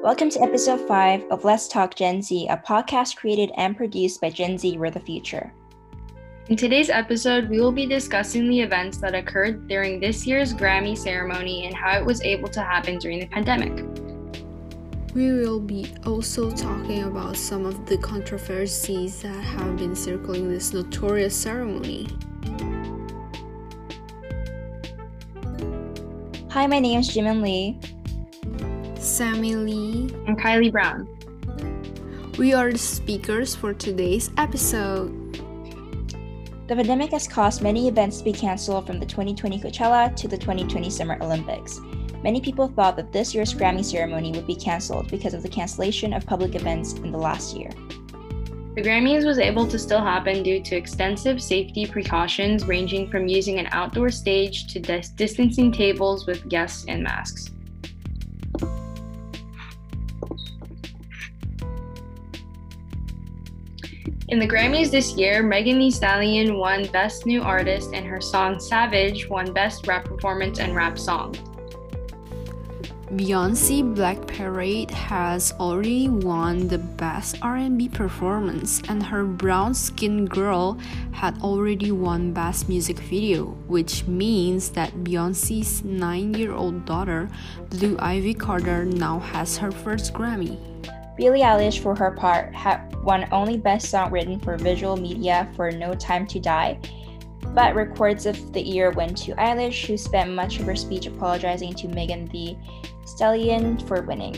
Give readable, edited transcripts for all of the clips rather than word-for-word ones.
Welcome to episode 5 of Let's Talk Gen Z, a podcast created and produced by Gen Z We're the Future. In today's episode, we will be discussing the events that occurred during this year's Grammy ceremony and how it was able to happen during the pandemic. We will be also talking about some of the controversies that have been circling this notorious ceremony. Hi, my name is Jimin Lee. Sammy Lee, and Kylie Brown. We are the speakers for today's episode. The pandemic has caused many events to be canceled, from the 2020 Coachella to the 2020 Summer Olympics. Many people thought that this year's Grammy ceremony would be canceled because of the cancellation of public events in the last year. The Grammys was able to still happen due to extensive safety precautions ranging from using an outdoor stage to distancing tables with guests and masks. In the Grammys this year, Megan Thee Stallion won Best New Artist and her song Savage won Best Rap Performance and Rap Song. Beyoncé Black Parade has already won the Best R&B Performance, and her Brown Skin Girl had already won Best Music Video, which means that Beyoncé's 9-year-old daughter, Blue Ivy Carter, now has her first Grammy. Billie Eilish, for her part, won only Best Song Written for Visual Media for No Time to Die, but Records of the Year went to Eilish, who spent much of her speech apologizing to Megan Thee Stallion for winning.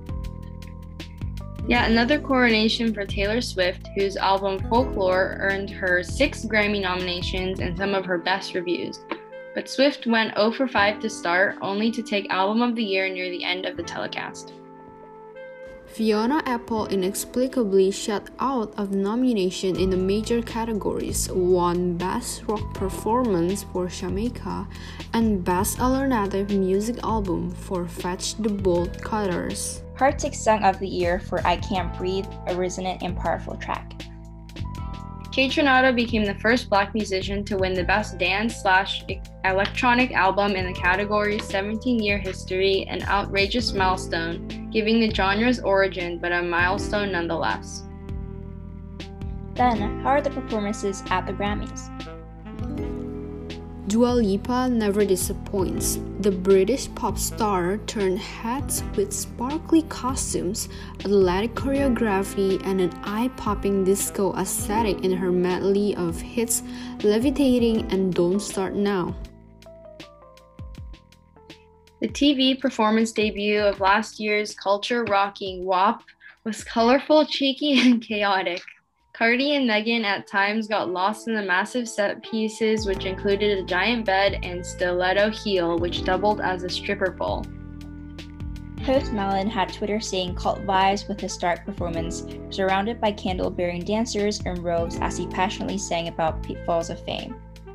Yet another coronation for Taylor Swift, whose album Folklore earned her 6 Grammy nominations and some of her best reviews. But Swift went 0 for 5 to start, only to take Album of the Year near the end of the telecast. Fiona Apple inexplicably shut out of nomination in the major categories, won Best Rock Performance for Jamaica and Best Alternative Music Album for Fetch the Bolt Cutters. Heart took Song of the Year for I Can't Breathe, a resonant and powerful track. Kaytranada became the first Black musician to win the Best Dance/Electronic Album in the category's 17-year history, an outrageous milestone, giving the genre's origin, but a milestone nonetheless. Then, how are the performances at the Grammys? Dua Lipa never disappoints. The British pop star turned heads with sparkly costumes, athletic choreography, and an eye-popping disco aesthetic in her medley of hits Levitating and Don't Start Now. The TV performance debut of last year's culture-rocking WAP was colorful, cheeky, and chaotic. Cardi and Megan at times got lost in the massive set pieces, which included a giant bed and stiletto heel, which doubled as a stripper pole. Post Malone had Twitter saying cult vibes with his dark performance, surrounded by candle-bearing dancers and robes as he passionately sang about pitfalls of fame.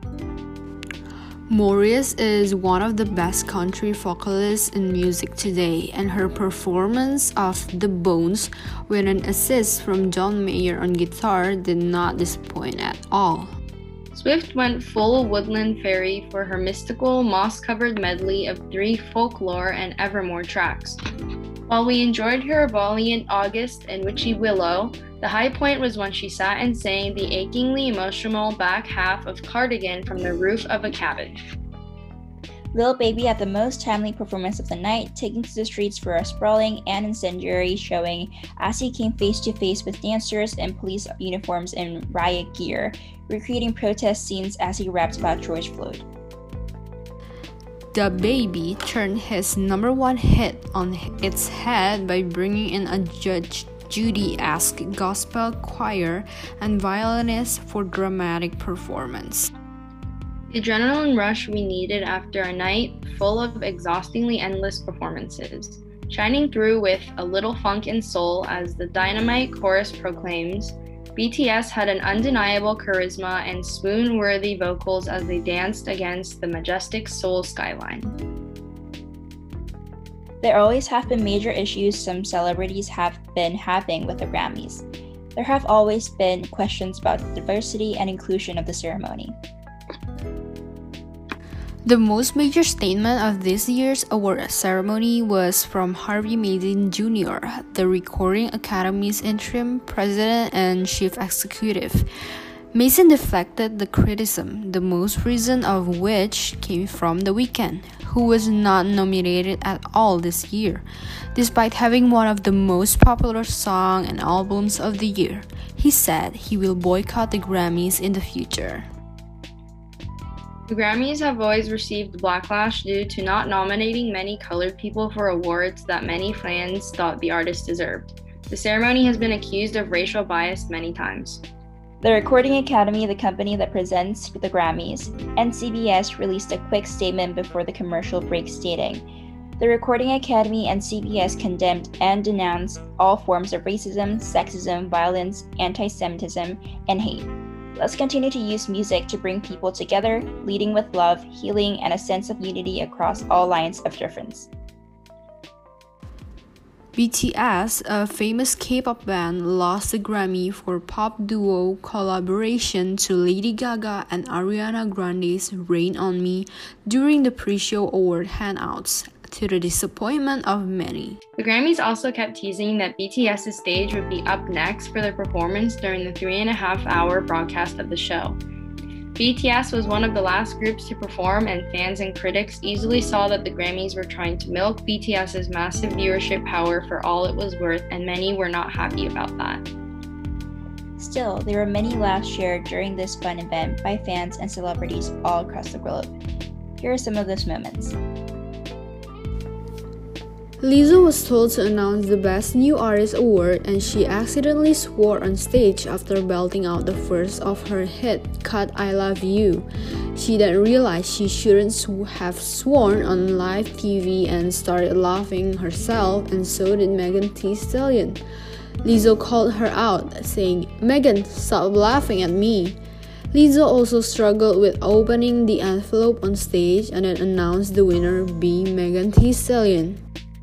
Maurice is one of the best country vocalists in music today, and her performance of The Bones with an assist from John Mayer on guitar did not disappoint at all. Swift went full Woodland Fairy for her mystical, moss-covered medley of 3 Folklore and Evermore tracks. While we enjoyed her ebullient August and Witchy Willow, the high point was when she sat and sang the achingly emotional back half of Cardigan from the roof of a cabin. Lil Baby had the most timely performance of the night, taking to the streets for a sprawling and incendiary showing as he came face to face with dancers in police uniforms and riot gear, recreating protest scenes as he rapped about George Floyd. DaBaby turned his #1 hit on its head by bringing in a Judge Judy-esque gospel choir and violinist for dramatic performance. The adrenaline rush we needed after a night full of exhaustingly endless performances, shining through with a little funk and soul as the Dynamite chorus proclaims. BTS had an undeniable charisma and swoon-worthy vocals as they danced against the majestic Seoul skyline. There always have been major issues some celebrities have been having with the Grammys. There have always been questions about the diversity and inclusion of the ceremony. The most major statement of this year's award ceremony was from Harvey Mason Jr., the Recording Academy's interim president and chief executive. Mason deflected the criticism, the most recent of which came from The Weeknd, who was not nominated at all this year, despite having one of the most popular songs and albums of the year. He said he will boycott the Grammys in the future. The Grammys have always received backlash due to not nominating many colored people for awards that many fans thought the artist deserved. The ceremony has been accused of racial bias many times. The Recording Academy, the company that presents the Grammys, and CBS released a quick statement before the commercial break stating, "The Recording Academy and CBS condemned and denounced all forms of racism, sexism, violence, anti-Semitism, and hate. Let's continue to use music to bring people together, leading with love, healing, and a sense of unity across all lines of difference." BTS, a famous K-pop band, lost the Grammy for pop duo collaboration to Lady Gaga and Ariana Grande's Rain on Me during the pre-show award handouts, to the disappointment of many. The Grammys also kept teasing that BTS's stage would be up next for their performance during the 3.5-hour broadcast of the show. BTS was one of the last groups to perform, and fans and critics easily saw that the Grammys were trying to milk BTS's massive viewership power for all it was worth, and many were not happy about that. Still, there were many laughs shared during this fun event by fans and celebrities all across the globe. Here are some of those moments. Lizzo was told to announce the Best New Artist award, and she accidentally swore on stage after belting out the first of her hit cut I Love You. She then realized she shouldn't have sworn on live TV and started laughing herself, and so did Megan Thee Stallion. Lizzo called her out, saying, "Megan, stop laughing at me." Lizzo also struggled with opening the envelope on stage and then announced the winner being Megan Thee Stallion.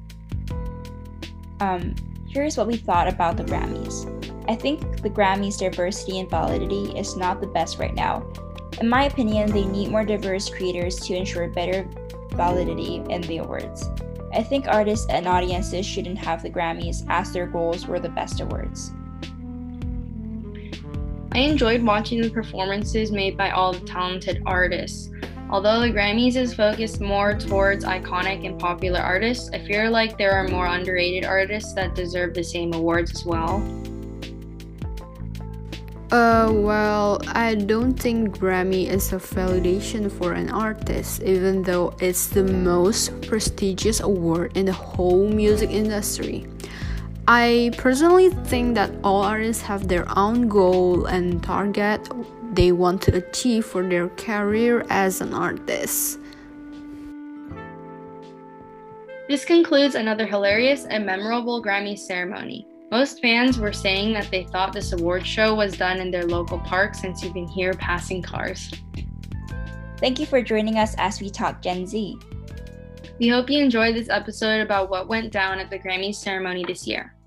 Here's what we thought about the Grammys. I think the Grammys' diversity and validity is not the best right now. In my opinion, they need more diverse creators to ensure better validity in the awards. I think artists and audiences shouldn't have the Grammys as their goals were the best awards. I enjoyed watching the performances made by all the talented artists. Although the Grammys is focused more towards iconic and popular artists, I feel like there are more underrated artists that deserve the same awards as well. Well, I don't think Grammy is a validation for an artist, even though it's the most prestigious award in the whole music industry. I personally think that all artists have their own goal and target they want to achieve for their career as an artist. This concludes another hilarious and memorable Grammy ceremony. Most fans were saying that they thought this award show was done in their local park since you can hear passing cars. Thank you for joining us as we talk Gen Z. We hope you enjoyed this episode about what went down at the Grammy ceremony this year.